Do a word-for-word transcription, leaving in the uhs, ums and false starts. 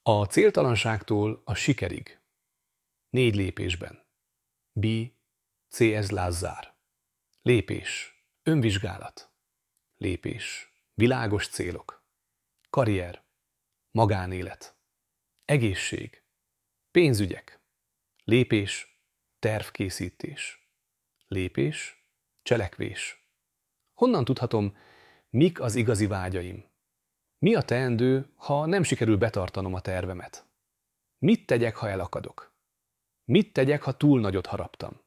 A céltalanságtól a sikerig. Négy lépésben. B. C S. Lazzár. Lépés. Önvizsgálat. Lépés. Világos célok. Karrier. Magánélet. Egészség. Pénzügyek. Lépés. Tervkészítés. Lépés. Cselekvés. Honnan tudhatom, mik az igazi vágyaim? Mi a teendő, ha nem sikerül betartanom a tervemet? Mit tegyek, ha elakadok? Mit tegyek, ha túl nagyot haraptam?